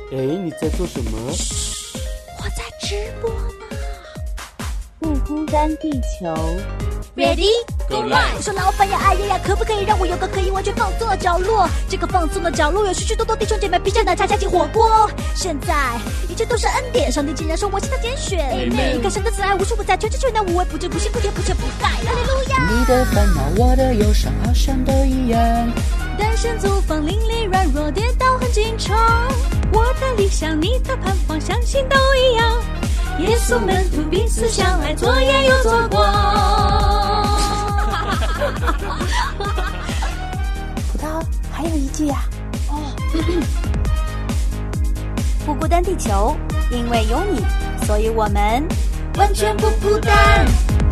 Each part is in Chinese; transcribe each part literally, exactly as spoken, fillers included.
哎，你在做什么？ 我在直播呢。 不孤单地球 Ready Go live 我说老板呀，哎呀呀，可不可以让我有个可以完全放松的角落？这个放松的角落有许许多多弟兄姐妹披着奶茶加进火锅。现在一切都是恩典，上帝竟然说我是他拣选。 Amen 你看神的慈爱无处不在，全知全能无微不至，不辛不甜不缺不败。哈利路亚！ 你的烦恼，我的忧伤，好像都一样。 单身租房邻里软弱跌倒很经常，我的理想你的盼望相信都一样，耶稣门徒彼此相爱，左也有左光。 葡萄还有一句呀、啊、哦不孤单地球，因为有你，所以我们完全不孤单。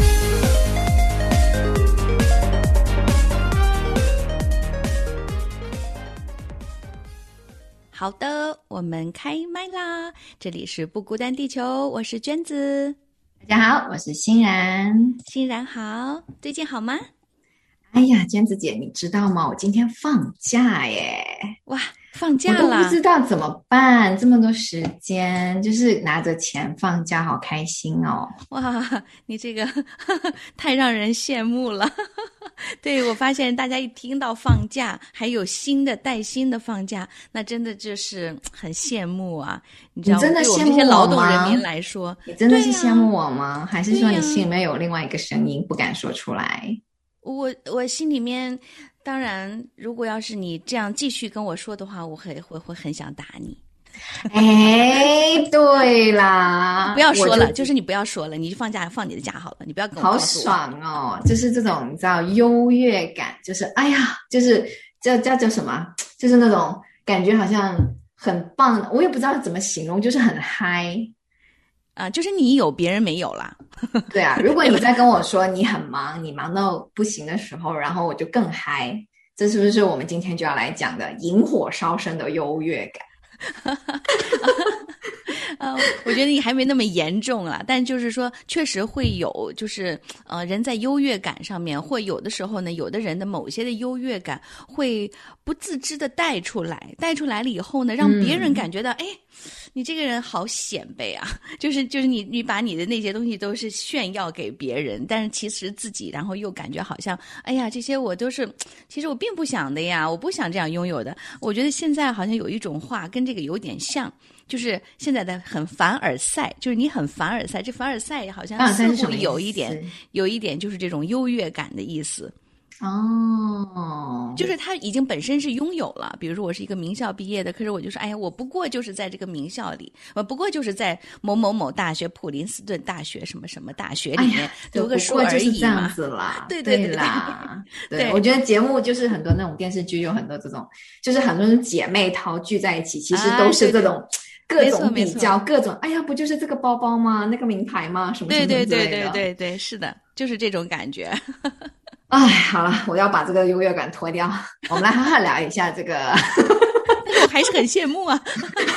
好的，我们开麦啦！这里是不孤单地球，我是娟子。 大家好，我是欣然。 欣然好，最近好吗？ 哎呀，娟子姐，你知道吗？我今天放假耶！ 哇，放假了， 我都不知道怎么办，这么多时间，就是拿着钱放假，好开心哦！ 哇，你这个呵呵太让人羡慕了。对，我发现大家一听到放假，还有新的带薪的放假，那真的就是很羡慕啊！你知道， 你真的对我们羡慕这些劳动我吗人民来说， 你真的是对啊羡慕我吗？还是说对呀你心里面有另外一个声音不敢说出来？ 我我心里面，当然，如果要是你这样继续跟我说的话，我会会会很想打你。 哎，对啦， 不要说了， 我就是你不要说了，你就放假放你的假好了，你不要跟我好告诉我。 爽哦！就是这种你知道优越感，就是哎呀，就是叫叫叫什么？就是那种感觉好像很棒，我也不知道怎么形容，就是很嗨。 啊，就是你有别人没有啦。 对啊，如果你在跟我说你很忙，你忙到不行的时候，然后我就更嗨。这是不是我们今天就要来讲的引火烧身的优越感？ 呃，我觉得你还没那么严重啊，但就是说，确实会有，就是呃，人在优越感上面，会有的时候呢，有的人的某些的优越感会不自知的带出来，带出来了以后呢，让别人感觉到，哎、嗯，你这个人好显摆啊，就是就是你你把你的那些东西都是炫耀给别人，但是其实自己然后又感觉好像，哎呀，这些我都是，其实我并不想的呀，我不想这样拥有的。我觉得现在好像有一种话跟这个有点像。就是现在的很凡尔赛，就是你很凡尔赛，这凡尔赛好像似乎有一点，有一点就是这种优越感的意思。 哦， 就是他已经本身是拥有了，比如说我是一个名校毕业的，可是我就说，哎呀，我不过就是在这个名校里，我不过就是在某某某大学、普林斯顿大学什么什么大学里面、哎、读个书而已嘛。 就是这样子啦， 对对 对, 对啦， 对, 对， 我觉得节目就是很多那种电视剧有很多这种，就是很多人姐妹淘聚在一起，其实都是这种。啊各种比较，各种哎呀，不就是这个包包吗？那个名牌吗？什么什么之类的。 对对对对对对，是的，就是这种感觉。 哎，好了，我要把这个优越感脱掉，我们来好好聊一下这个。 但是我还是很羡慕啊。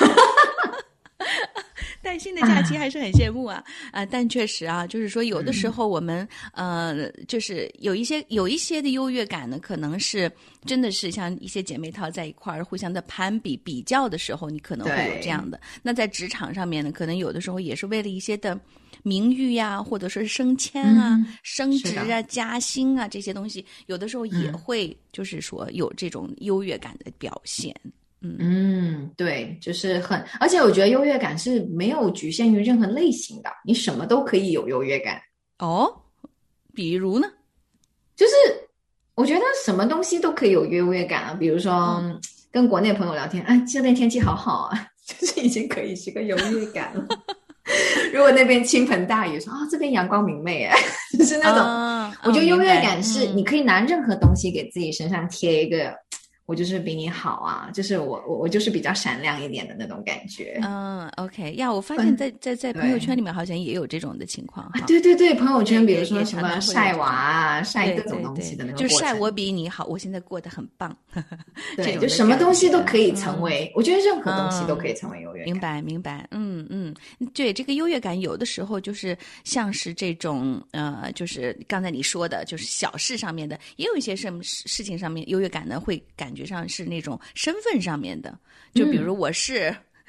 带薪的假期还是很羡慕啊啊！但确实啊，就是说有的时候我们、嗯、呃，就是有一些有一些的优越感呢，可能是真的是像一些姐妹淘在一块儿互相的攀比比较的时候，你可能会有这样的。那在职场上面呢，可能有的时候也是为了一些的名誉呀，或者说是升迁啊、嗯、升职啊、加薪啊这些东西，有的时候也会就是说有这种优越感的表现。 嗯嗯，对，就是很，而且我觉得优越感是没有局限于任何类型的，你什么都可以有优越感。 哦，比如呢？ 就是我觉得什么东西都可以有优越感啊，比如说、嗯、跟国内朋友聊天，哎，这边天气好好啊，就是已经可以是个优越感了。如果那边倾盆大雨，说啊、哦、这边阳光明媚哎，就是那种、哦，我觉得优越感是你可以拿任何东西给自己身上贴一个。我就是比你好啊，就是我我我就是比较闪亮一点的那种感觉。 嗯 ，OK 呀，我发现在在在朋友圈里面好像也有这种的情况。 啊、对对对，朋友圈比如说什么晒娃啊，晒各种东西的那个过程， 就晒我比你好，我现在过得很棒。 对，就什么东西都可以成为，嗯、我觉得任何东西都可以成为优越感。 明白明白，嗯嗯，对，这个优越感有的时候就是像是这种呃，就是刚才你说的，就是小事上面的，也有一些什么事情上面优越感呢，会感觉上是那种身份上面的，就比如我是。嗯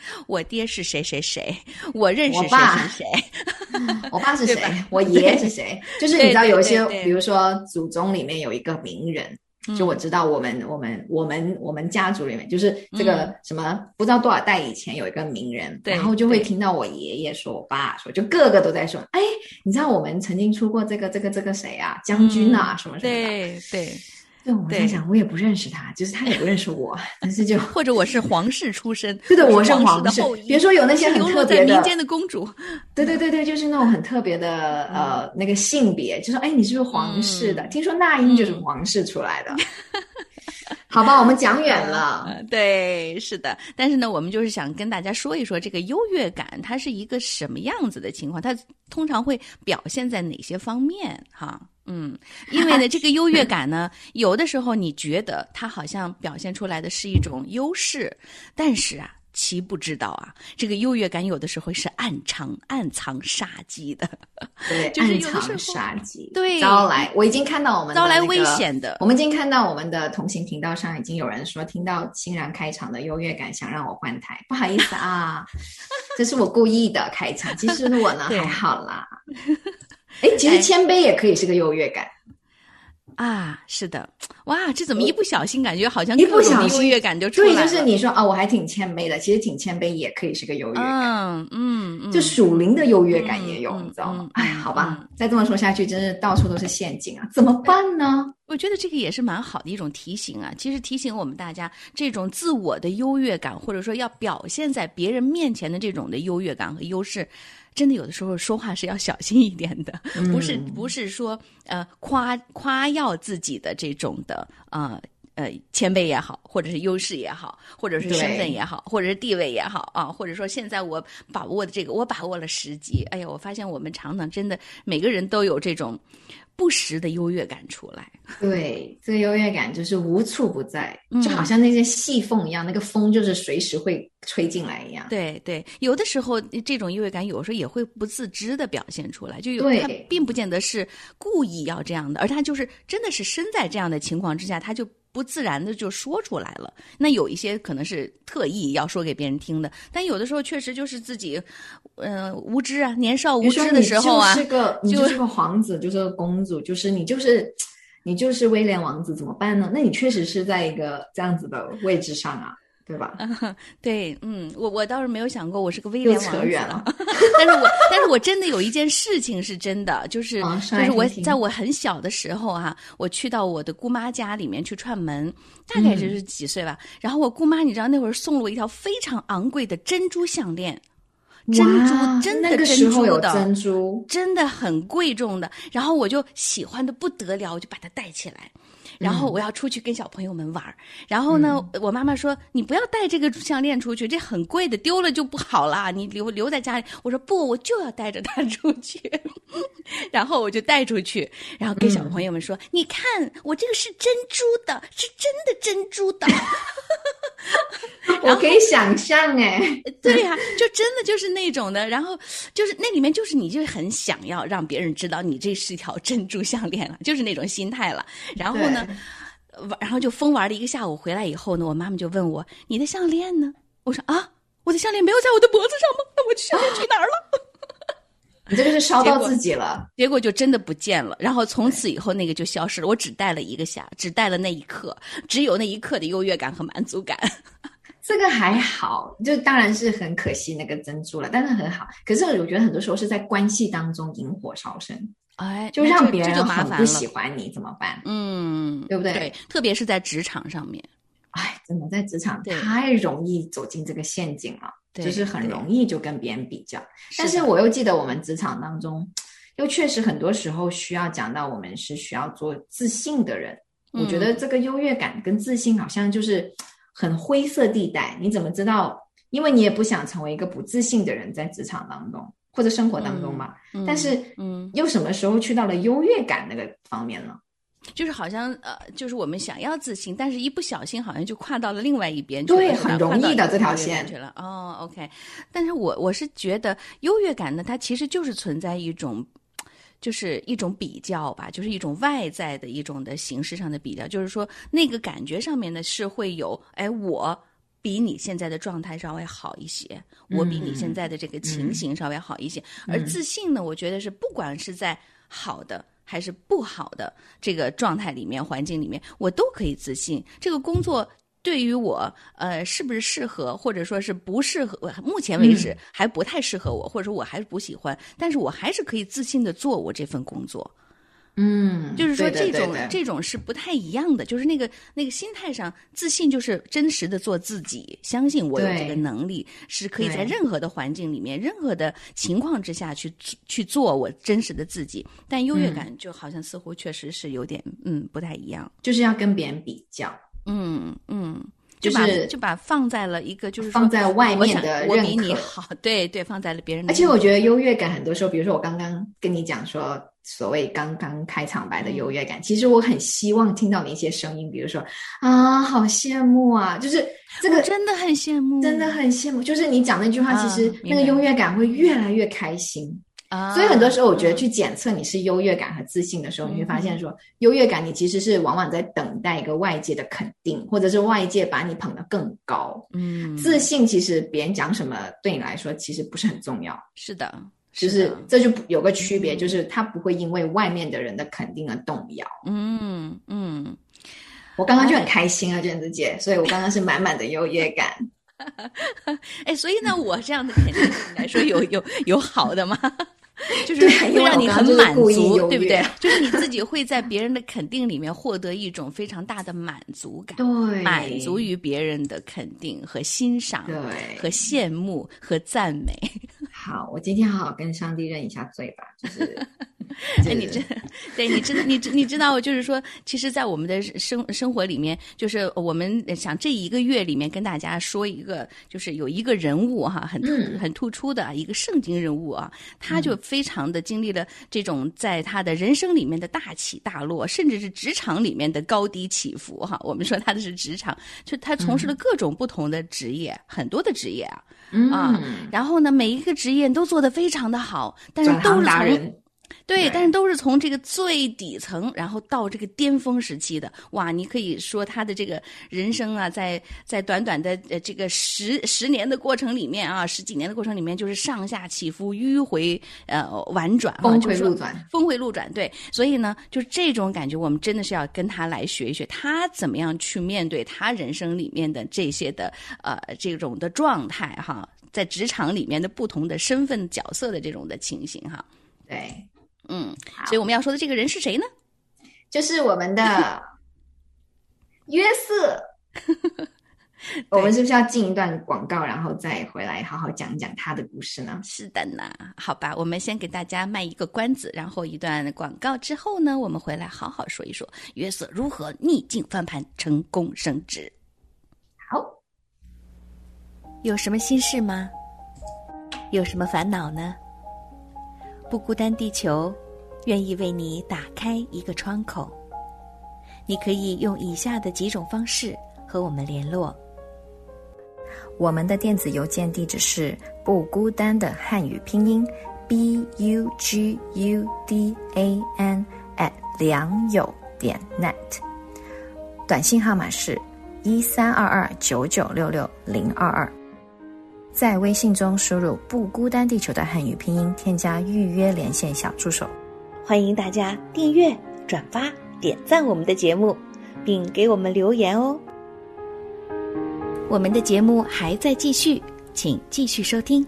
我爹是谁谁谁，我认识谁我爸谁谁， 我爸是谁对吧， 我爷是谁，就是你知道对对有一些对对比如说祖宗里面有一个名人，就我知道我们、我们我们我们家族里面就是这个什么、嗯、不知道多少代以前有一个名人，然后就会听到我爷爷说我爸说，就个个都在说，哎，你知道我们曾经出过这个这个这个谁啊，将军啊、嗯、什么什么的， 对对对，我在想我也不认识他，就是他也不认识我，但是就或者我是皇室出身， 对的，我是皇室的后裔，比如说有那些很特别的民间的公主， 对对对对，就是那种很特别的、嗯、呃那个性别，就说哎你是不是皇室的？嗯、听说那英就是皇室出来的。嗯好吧，我们讲远了、 呃。对，是的。但是呢，我们就是想跟大家说一说这个优越感，它是一个什么样子的情况？它通常会表现在哪些方面？哈，嗯，因为呢，这个优越感呢，有的时候你觉得它好像表现出来的是一种优势，但是啊。其不知道啊，这个优越感有的时候是暗藏暗藏杀机的， 对， 就是暗藏杀机， 对， 招来，我已经看到我们的、那个、 招来危险的， 我们已经看到我们的同行频道上已经有人说，听到欣然开场的优越感，想让我换台，不好意思啊，这是我故意的开场，其实我呢还好啦，哎，其实谦卑也可以是个优越感。 啊，是的，哇，这怎么一不小心感觉好像一不小心优越感就出来了？ 对，就是你说啊、哦，我还挺谦卑的，其实挺谦卑也可以是个优越感， 嗯嗯，嗯就属灵的优越感也有，嗯、你知道吗？哎、 嗯， 好吧、 嗯， 再这么说下去，真是到处都是陷阱啊，怎么办呢？ 我觉得这个也是蛮好的一种提醒啊，其实提醒我们大家，这种自我的优越感，或者说要表现在别人面前的这种的优越感和优势。真的有的时候说话是要小心一点的， 嗯、 不是不是说呃夸夸耀自己的这种的呃呃谦卑也好，或者是优势也好，或者是身份也好，或者是地位也好啊，或者说现在我把握的这个我把握了时机，哎呀，我发现我们常常真的每个人都有这种不时的优越感出来。 对，这个优越感就是无处不在，就好像那些细缝一样，嗯、那个风就是随时会吹进来一样。 对对，有的时候这种优越感有时候也会不自知的表现出来，就有他并不见得是故意要这样的，而他就是真的是身在这样的情况之下，他就不自然的就说出来了。那有一些可能是特意要说给别人听的，但有的时候确实就是自己呃无知啊，年少无知的时候啊， 你就是个你就是个皇子，就是个公主，就是你就是你就是威廉王子，怎么办呢？那你确实是在一个这样子的位置上啊，对吧？ 嗯、对，嗯，我我倒是没有想过我是个威廉王子， 扯远了。 但是我但是我真的有一件事情是真的，就是、 哦、 就是我在我很小的时候啊，我去到我的姑妈家里面去串门，大概就是几岁吧。嗯、然后我姑妈你知道那会儿送了我一条非常昂贵的珍珠项链。珍珠真的珍珠的， 那个时候有珍珠， 真的很贵重的。然后我就喜欢的不得了，我就把它带起来。然后我要出去跟小朋友们玩、嗯、然后呢、嗯、我妈妈说你不要带这个项链出去，这很贵的，丢了就不好了，你留留在家里。我说不，我就要带着它出去。然后我就带出去，然后跟小朋友们说、嗯、你看我这个是珍珠的，是真的珍珠的。 我可以想象哎， 对呀、啊，就真的就是那种的，然后就是那里面就是你就很想要让别人知道你这是一条珍珠项链了，就是那种心态了。然后呢，然后就疯玩了一个下午，回来以后呢，我妈妈就问我你的项链呢？我说啊，我的项链没有在我的脖子上吗？那我项链去哪儿了？ 你这个是烧到自己了， 结果就真的不见了。然后从此以后那个就消失了，我只带了一个下，只带了那一刻，只有那一刻的优越感和满足感。 这个还好，就当然是很可惜那个珍珠了，但是很好。可是我觉得很多时候是在关系当中引火烧身， 哎， 就让别人很不喜欢你，怎么办？ 嗯， 对不对？ 对，特别是在职场上面， 哎，真的在职场太容易走进这个陷阱了，就是很容易就跟别人比较。但是我又记得我们职场当中，又确实很多时候需要讲到我们是需要做自信的人。嗯、我觉得这个优越感跟自信好像就是很灰色地带，你怎么知道？因为你也不想成为一个不自信的人在职场当中或者生活当中嘛。嗯、但是，嗯，又什么时候去到了优越感那个方面呢？ 就是好像呃，就是我们想要自信，但是一不小心好像就跨到了另外一边， 对，很容易的这条线去了。哦 ，OK。但是我我是觉得优越感呢，它其实就是存在一种。就是一种比较吧，就是一种外在的一种的形式上的比较，就是说那个感觉上面呢是会有，哎，我比你现在的状态稍微好一些，嗯、我比你现在的这个情形稍微好一些。嗯、而自信呢，我觉得是不管是在好的还是不好的这个状态里面、环境里面，我都可以自信。这个工作对于我，呃，是不是适合，或者说是不适合，目前为止还不太适合我，嗯、或者说我还是不喜欢，但是我还是可以自信的做我这份工作。 嗯， 就是说这种对的这种是不太一样的，就是那个那个心态上，自信就是真实的做自己，相信我有这个能力，是可以在任何的环境里面、任何的情况之下去去做我真实的自己。但优越感就好像似乎确实是有点嗯不太一样， 就是要跟别人比较， 嗯嗯。 就把就把放在了一个就是说放在外面的认可， 我比你好，对对，放在了别人的。 而且我觉得优越感很多时候，比如说我刚刚跟你讲说，所谓刚刚开场白的优越感，嗯、其实我很希望听到你一些声音，比如说啊，好羡慕啊，就是这个真的很羡慕， 真的很羡慕，就是你讲那句话，其实那个优越感会越来越开心。 啊， 所以很多时候我觉得去检测你是优越感和自信的时候，嗯、你会发现说优越感你其实是往往在等待一个外界的肯定，或者是外界把你捧得更高。嗯，自信其实别人讲什么对你来说其实不是很重要。 是的， 就是这就有个区别，嗯、就是他不会因为外面的人的肯定而动摇。 嗯嗯， 我刚刚就很开心啊，娟子姐，所以我刚刚是满满的优越感。 哎，所以呢，我这样的肯定对你来说有有有好的吗？就是会让你很满足，对不对？就是你自己会在别人的肯定里面获得一种非常大的满足感， 对， 满足于别人的肯定和欣赏， 对， 和羡慕和赞美。 好，我今天好好跟上帝认一下罪吧，就是。 哎，你知，对，你知，你知，你知道，就是说，其实，在我们的生生活里面，就是我们想这一个月里面跟大家说一个，就是有一个人物哈，很突很突出的一个圣经人物啊，他就非常的经历了这种在他的人生里面的大起大落，甚至是职场里面的高低起伏哈。我们说他的是职场，就他从事了各种不同的职业，嗯、很多的职业啊， 嗯、 啊，然后呢，每一个职业都做得非常的好，但是都是从对，但是都是从这个最底层，然后到这个巅峰时期的。哇，你可以说他的这个人生啊，在在短短的呃这个十十年的过程里面啊，十几年的过程里面，就是上下起伏、迂回呃婉转、 峰回路转、 峰回路转。对，所以呢，就是这种感觉，我们真的是要跟他来学一学，他怎么样去面对他人生里面的这些的呃这种的状态哈，在职场里面的不同的身份角色的这种的情形哈。 对。 嗯，所以我们要说的这个人是谁呢？ 就是我们的约瑟。我们是不是要进一段广告，然后再回来好好讲一讲他的故事呢？ 是的呢，好吧，我们先给大家卖一个关子，然后一段广告之后呢，我们回来好好说一说约瑟如何逆境翻盘，成功升职。 好， 有什么心事吗？有什么烦恼呢？不孤单地球愿意为你打开一个窗口，你可以用以下的几种方式和我们联络。 我们的电子邮件地址是不孤单的汉语拼音 b u g u d a n at 良友点 net， 短信号码是一三二二九九六六零二二。在微信中输入不孤单地球的汉语拼音，添加预约连线小助手。 欢迎大家订阅、转发、点赞我们的节目，并给我们留言哦。 我们的节目还在继续，请继续收听。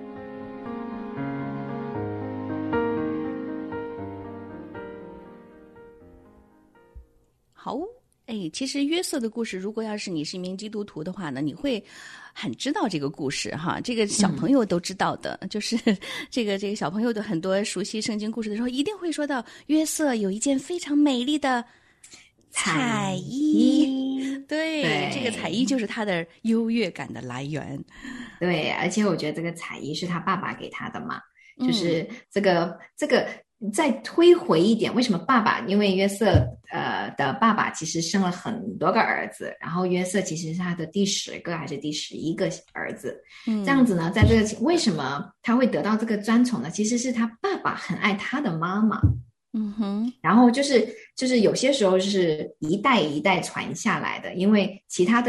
好，哎，其实约瑟的故事，如果要是你是一名基督徒的话呢，你会很知道这个故事哈，这个小朋友都知道的，嗯、就是这个这个小朋友的很多熟悉圣经故事的时候，一定会说到约瑟有一件非常美丽的彩衣，对，对，这个彩衣就是他的优越感的来源。 对，而且我觉得这个彩衣是他爸爸给他的嘛，就是这个、嗯、这个。再推回一点，为什么爸爸？因为约瑟呃的爸爸其实生了很多个儿子，然后约瑟其实是他的第十个还是第十一个儿子。嗯，这样子呢，在这个为什么他会得到这个专宠呢？其实是他爸爸很爱他的妈妈。 嗯哼， 然后就是就是有些时候是一代一代传下来的，因为其他的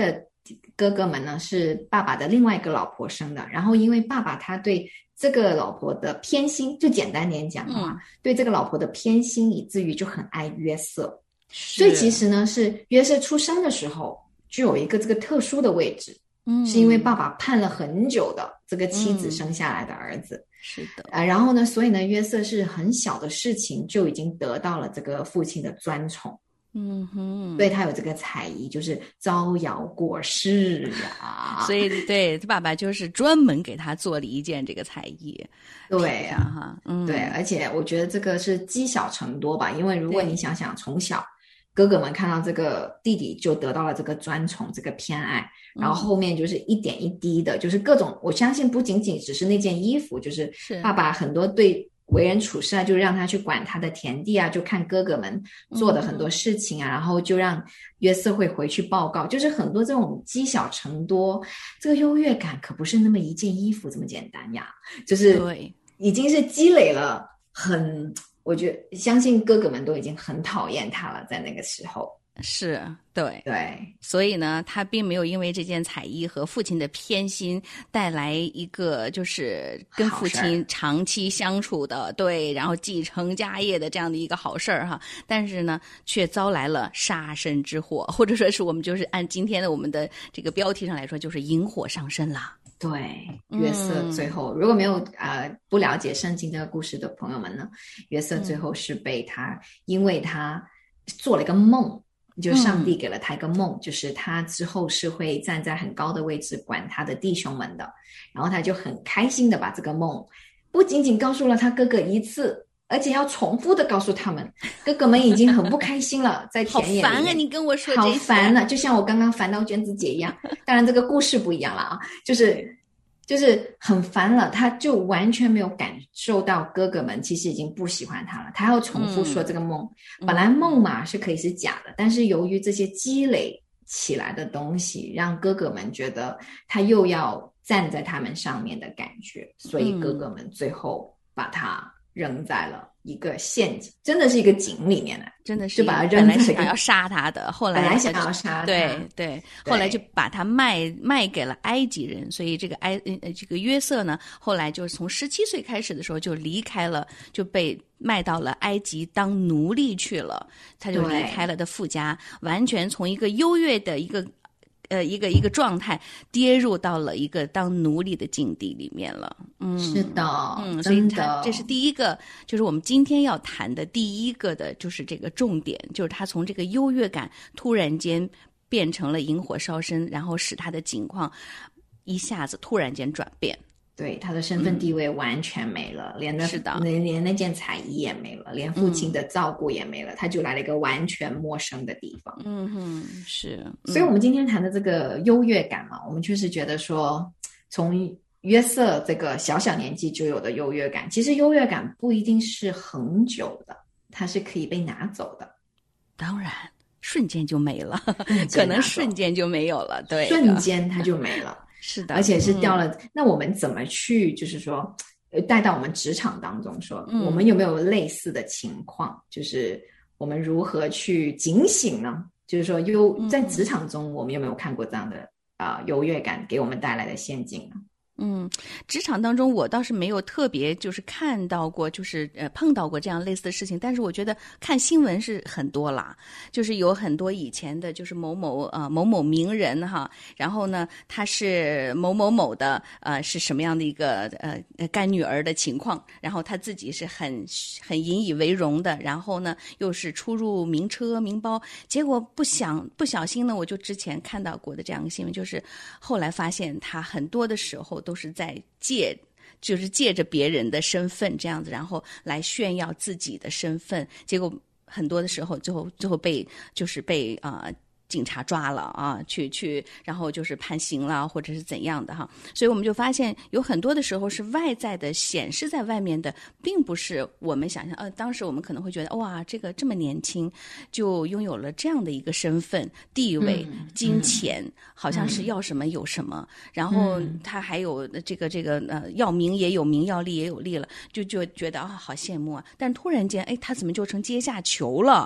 哥哥们呢是爸爸的另外一个老婆生的，然后因为爸爸他对这个老婆的偏心，就简单点讲的话、嗯、对这个老婆的偏心，以至于就很爱约瑟，所以其实呢是约瑟出生的时候就有一个这个特殊的位置，嗯，是因为爸爸盼了很久的这个妻子生下来的儿子、嗯、 是的啊，然后呢所以呢约瑟是很小的事情就已经得到了这个父亲的专宠， 嗯哼， 所以他有这个才艺，就是招摇过市啊。 所以对他爸爸就是专门给他做了一件这个才艺。 对啊， 哈，嗯， 对，而且我觉得这个是积小成多吧，因为如果你想想，从小哥哥们看到这个弟弟就得到了这个专宠，这个偏爱，然后后面就是一点一滴的，就是各种，我相信不仅仅只是那件衣服，就是爸爸很多对为人处事啊，就让他去管他的田地啊，就看哥哥们做的很多事情啊、嗯、然后就让约瑟会回去报告，就是很多这种积小成多，这个优越感可不是那么一件衣服这么简单呀，就是已经是积累了很，我觉得相信哥哥们都已经很讨厌他了，在那个时候。 是，对对， 所以呢他并没有因为这件彩衣和父亲的偏心带来一个就是跟父亲长期相处的，对，然后继承家业的这样的一个好事儿哈，但是呢却遭来了杀身之祸，或者说是我们就是按今天的我们的这个标题上来说，就是引火上身了。 对，约瑟最后、嗯、如果没有呃不了解圣经这个故事的朋友们呢，约瑟最后是被他、嗯、因为他做了一个梦，就上帝给了他一个梦、嗯、就是他之后是会站在很高的位置管他的弟兄们的，然后他就很开心的把这个梦不仅仅告诉了他哥哥一次，而且要重复的告诉他们，哥哥们已经很不开心了，在田野里面。 好烦啊！你跟我说这好烦啊，就像我刚刚烦到娟子姐一样。当然这个故事不一样了啊，就是就是很烦了，他就完全没有感受到哥哥们其实已经不喜欢他了，他要重复说这个梦、嗯、本来梦嘛是可以是假的，但是由于这些积累起来的东西让哥哥们觉得他又要站在他们上面的感觉，所以哥哥们最后把他扔在了一个陷阱，真的是一个井里面的， 真的是就把他扔在本来想要杀他的，后来本来想要杀他， 对对，后来就把他卖卖给了埃及人，所以这个埃呃这个约瑟呢，后来就是从十七岁开始的时候就离开了，就被卖到了埃及当奴隶去了，他就离开了的父家，完全从一个优越的一个。呃，一个一个状态跌入到了一个当奴隶的境地里面了。嗯， 是的， 嗯，所以他这是第一个，就是我们今天要谈的第一个的，就是这个重点，就是他从这个优越感突然间变成了引火烧身，然后使他的境况一下子突然间转变。 对，他的身份地位完全没了、嗯、连那是的连连那件彩衣也没了，连父亲的照顾也没了、嗯、他就来了一个完全陌生的地方。 嗯哼，是、嗯、 所以我们今天谈的这个优越感嘛，我们确实觉得说从约瑟这个小小年纪就有的优越感，其实优越感不一定是恒久的，它是可以被拿走的。 当然瞬间就没了，可能瞬间就没有了，对， 瞬间它就没了。 是的， 而且是掉了、嗯、那我们怎么去就是说带到我们职场当中说、嗯、我们有没有类似的情况，就是我们如何去警醒呢？就是说优在职场中我们有没有看过这样的啊、呃、优越感给我们带来的陷阱呢？ 嗯，职场当中我倒是没有特别就是看到过，就是呃碰到过这样类似的事情，但是我觉得看新闻是很多啦，就是有很多以前的就是某某呃某某名人哈，然后呢他是某某某的呃是什么样的一个呃干女儿的情况，然后他自己是很很引以为荣的，然后呢又是出入名车名包，结果不想不小心呢，我就之前看到过的这样的新闻，就是后来发现他很多的时候都是在借，就是借着别人的身份这样子，然后来炫耀自己的身份，结果很多的时候最后最后被就是被啊、呃、警察抓了啊，去去，然后就是判刑了或者是怎样的哈，所以我们就发现有很多的时候是外在的显示在外面的，并不是我们想象。呃，当时我们可能会觉得哇，这个这么年轻就拥有了这样的一个身份地位、嗯、金钱、嗯，好像是要什么有什么，嗯、然后他还有这个这个呃要名也有名，要利也有利了，就就觉得啊好羡慕啊。但突然间，哎，他怎么就成阶下囚了？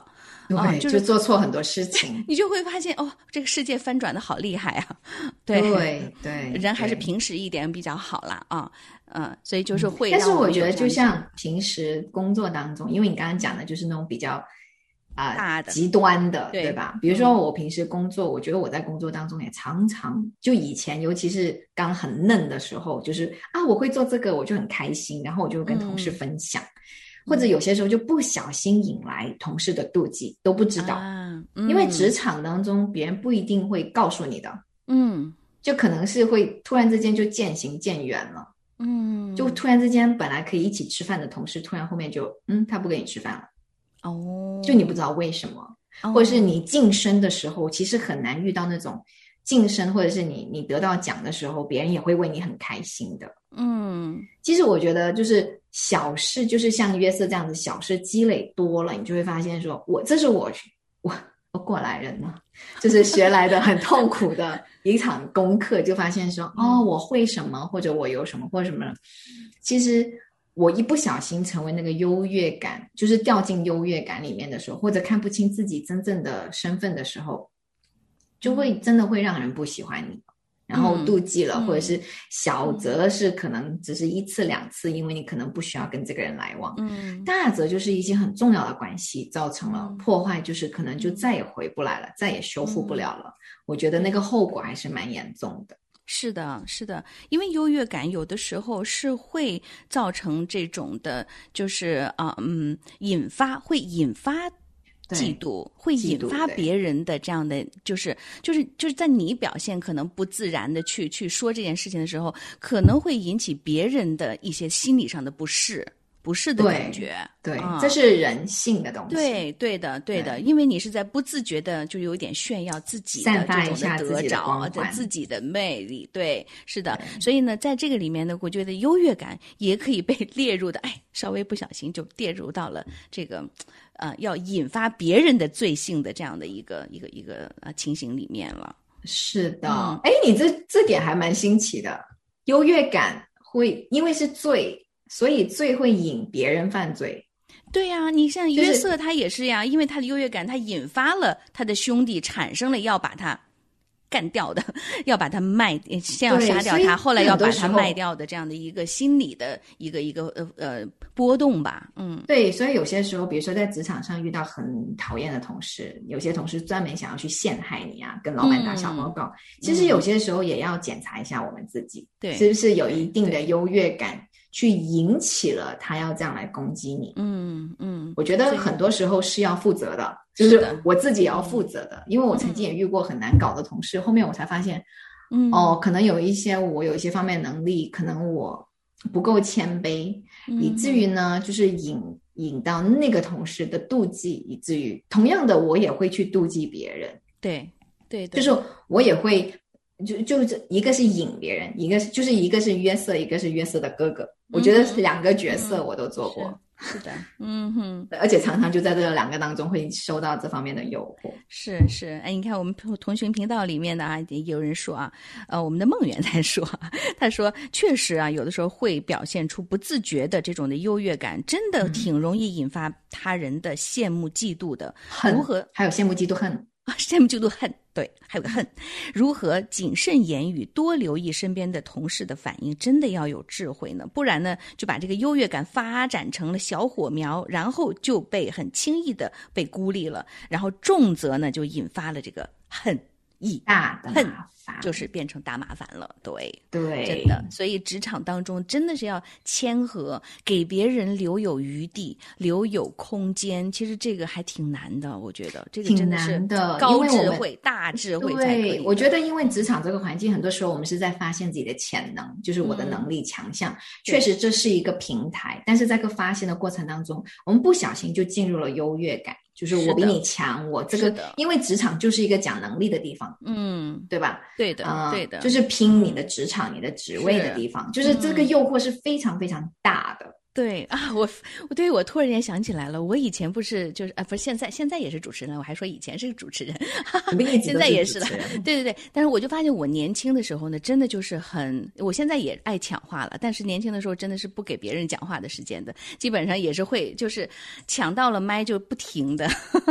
对、 啊，就是就做错很多事情， 你就会发现哦，这个世界翻转的好厉害啊！对对对， 人还是对平时一点比较好啦啊，嗯，所以就是会让但是我们有这样的觉得就像平时工作当中，因为你刚刚讲的就是那种比较啊、 大的极端的， 对对吧？比如说我平时工作，我觉得我在工作当中也常常就以前，尤其是刚很嫩的时候，就是啊我会做这个，我就很开心，然后我就跟同事分享。 嗯或者有些时候就不小心引来同事的妒忌，都不知道， 啊嗯、 因为职场当中别人不一定会告诉你的， 嗯， 就可能是会突然之间就渐行渐远了， 嗯， 就突然之间本来可以一起吃饭的同事，突然后面就嗯他不跟你吃饭了， 哦， 就你不知道为什么， 哦、 或者是你晋升的时候，其实很难遇到那种晋升，或者是你你得到奖的时候，别人也会为你很开心的。 嗯， 其实我觉得就是小事，就是像约瑟这样子，小事积累多了，你就会发现说，我这是我我我过来人呢，就是学来的很痛苦的一场功课，就发现说，哦，我会什么，或者我有什么，或者什么，其实我一不小心成为那个优越感，就是掉进优越感里面的时候，或者看不清自己真正的身份的时候，就会真的会让人不喜欢你。然后妒忌了、 嗯、 或者是小则是可能只是一次两次，因为你可能不需要跟这个人来往， 嗯， 大则就是一些很重要的关系造成了破坏，就是可能就再也回不来了、嗯、再也修复不了了、嗯、我觉得那个后果还是蛮严重的。 是的，是的，因为优越感有的时候是会造成这种的，就是啊、呃，嗯，引发会引发嫉妒，会引发别人的这样的，就是就是就是在你表现可能不自然的去去说这件事情的时候，可能会引起别人的一些心理上的不适。不是的感觉， 对，对、 嗯， 这是人性的东西。 对，对的，对的，对，因为你是在不自觉的就有点炫耀自己的这种的得着，的自己的魅力。对，是的。所以呢，在这个里面呢，我觉得优越感也可以被列入的，哎，稍微不小心就列入到了这个，呃，要引发别人的罪性的这样的一个一个一个呃情形里面了。 是的，哎、嗯，你这这点还蛮新奇的，优越感会因为是罪。所以罪会引别人犯罪。 对呀、啊，你像约瑟他也是呀，就是、因为他的优越感，他引发了他的兄弟产生了要把他干掉的，要把他卖，先要杀掉他，后来要把他卖掉的这样的一个心理的一个一个呃呃波动吧。嗯， 对，所以有些时候，比如说在职场上遇到很讨厌的同事，有些同事专门想要去陷害你啊，跟老板打小报告、嗯，其实有些时候也要检查一下我们自己，对、嗯，是不是有一定的优越感。去引起了他要这样来攻击你， 嗯嗯， 我觉得很多时候是要负责的，就是我自己也要负责的，因为我曾经也遇过很难搞的同事，嗯、后面我才发现，嗯，哦，可能有一些我有一些方面能力，可能我不够谦卑，嗯、以至于呢，就是引引到那个同事的妒忌，以至于同样的我也会去妒忌别人， 对对对， 就是我也会。就就是一个是引别人，一个是就是一个是约瑟，一个是约瑟的哥哥。我觉得两个角色我都做过， 嗯、是, 是的，嗯哼， 而且常常就在这两个当中会受到这方面的诱惑。 是是，哎，你看我们同学频道里面的啊，也有人说啊，呃，我们的梦圆在说，他说确实啊，有的时候会表现出不自觉的这种的优越感，真的挺容易引发他人的羡慕嫉妒的。 恨， 如何？ 还有羡慕嫉妒恨。 啊，羡慕嫉妒恨，对，还有个恨。如何谨慎言语，多留意身边的同事的反应，真的要有智慧呢，不然呢，就把这个优越感发展成了小火苗，然后就被很轻易的被孤立了，然后重则呢，就引发了这个恨意， 大的恨就是变成大麻烦了。对对， 真的。所以职场当中真的是要谦和，给别人留有余地，留有空间。其实这个还挺难的，我觉得这个真的是高智慧、大智慧才可以。 对，我觉得因为职场这个环境，很多时候我们是在发现自己的潜能，就是我的能力强项。嗯、确实这是一个平台，但是在这个发现的过程当中，我们不小心就进入了优越感。就是我比你强，我这个，因为职场就是一个讲能力的地方， 嗯， 对吧？ 对的， 呃、 对的， 就是拼你的职场、嗯、你的职位的地方，就是这个诱惑是非常非常大的。 对啊，我我对我突然间想起来了，我以前不是就是啊，不是现在现在也是主持人，我还说以前是主持人，现在也是了，对对对。但是我就发现我年轻的时候呢，真的就是很，我现在也爱抢话了，但是年轻的时候真的是不给别人讲话的时间的，基本上也是会就是抢到了麦就不停的。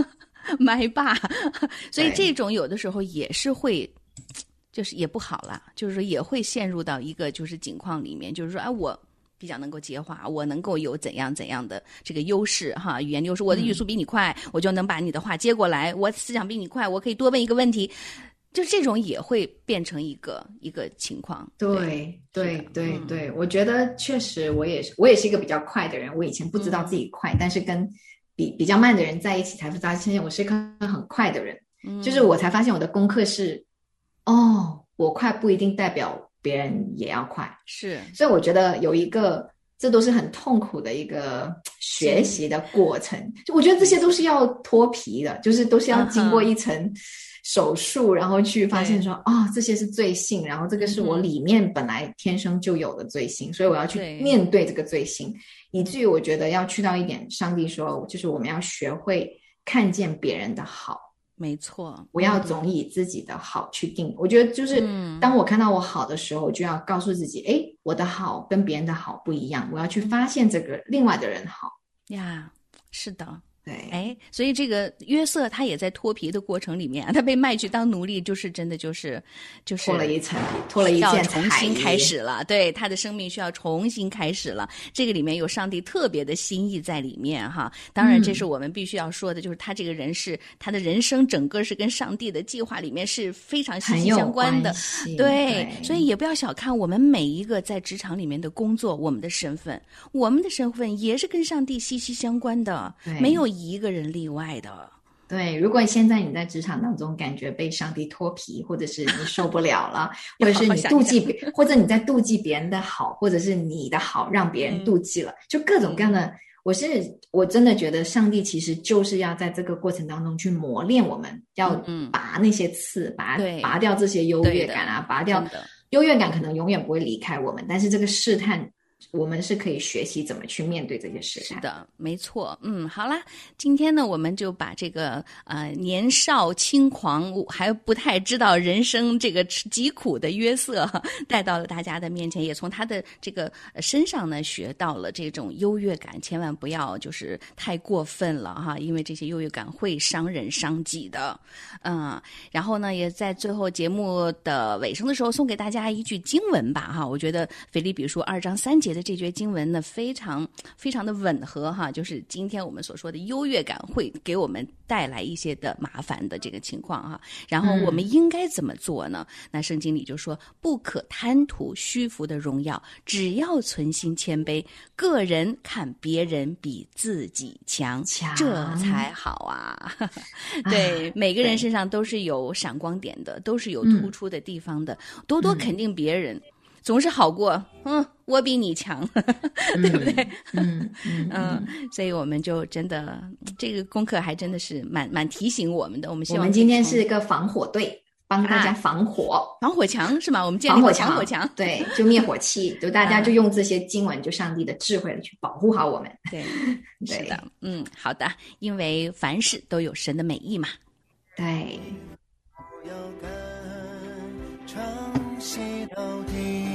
麦霸，所以这种有的时候也是会。就是也不好了，就是说也会陷入到一个就是境况里面，就是说哎，我比较能够接话，我能够有怎样怎样的这个优势哈，语言优势，我的语速比你快，嗯、我就能把你的话接过来，我思想比你快，我可以多问一个问题，就这种也会变成一个一个情况。 对对对对、对、嗯，我觉得确实我也是，我也是一个比较快的人，我以前不知道自己快，嗯、但是跟比比较慢的人在一起才发现我是一个很快的人，嗯、就是我才发现我的功课是。哦，我快不一定代表别人也要快， 是， 所以我觉得有一个，这都是很痛苦的一个学习的过程。就我觉得这些都是要脱皮的，就是都是要经过一层手术，然后去发现说，哦，这些是罪性，然后这个是我里面本来天生就有的罪性，所以我要去面对这个罪性，以至于我觉得要去到一点，上帝说，就是我们要学会看见别人的好。 没错， 不要总以自己的好去定义、嗯、我觉得就是当我看到我好的时候，我就要告诉自己，诶，我的好跟别人的好不一样，我要去发现这个另外的人好呀。是的， 对， 哎，所以这个约瑟他也在脱皮的过程里面，他被卖去当奴隶，就是真的就是就是脱了一层，脱了一件， 要重新开始了，对，他的生命需要重新开始了。这个里面有上帝特别的心意在里面哈。当然，这是我们必须要说的，嗯、就是他这个人是他的人生整个是跟上帝的计划里面是非常息息相关的， 对, 对，所以也不要小看我们每一个在职场里面的工作，我们的身份，我们的身份也是跟上帝息息相关的，没有一个人例外的。 对，如果现在你在职场当中感觉被上帝脱皮，或者是你受不了了，或者是你妒忌别，或者你在妒忌别人的好，或者是你的好让别人妒忌了，嗯、就各种各样的。我是我真的觉得上帝其实就是要在这个过程当中去磨练我们，要拔那些刺，拔拔掉这些优越感啊，拔掉优越感可能永远不会离开我们，但是这个试探。我们是可以学习怎么去面对这些事情。 是的，没错。嗯，好啦，今天呢，我们就把这个呃年少轻狂还不太知道人生这个疾苦的约瑟带到了大家的面前，也从他的这个身上呢学到了这种优越感，千万不要就是太过分了哈，因为这些优越感会伤人伤己的。嗯，然后呢，也在最后节目的尾声的时候送给大家一句经文吧哈，我觉得腓立比书二章三节的这句经文呢，非常非常的吻合哈，就是今天我们所说的优越感会给我们带来一些的麻烦的这个情况哈。然后我们应该怎么做呢？嗯、那圣经里就说，不可贪图虚浮的荣耀，只要存心谦卑，个人看别人比自己强， 强这才好啊。对、啊，每个人身上都是有闪光点的，都是有突出的地方的，嗯、多多肯定别人。嗯总是好过，嗯，我比你强，对不对？ 嗯嗯嗯，所以我们就真的这个功课还真的是蛮蛮提醒我们的。我们希望我们今天是一个防火队，帮大家防火， 啊、防火墙是吗？我们建立防火墙，防火墙， 对，就灭火器，就大家就用这些经文，就上帝的智慧去保护好我们。 对，是的，嗯，好的，因为凡事都有神的美意嘛。 对。 唱戏到底。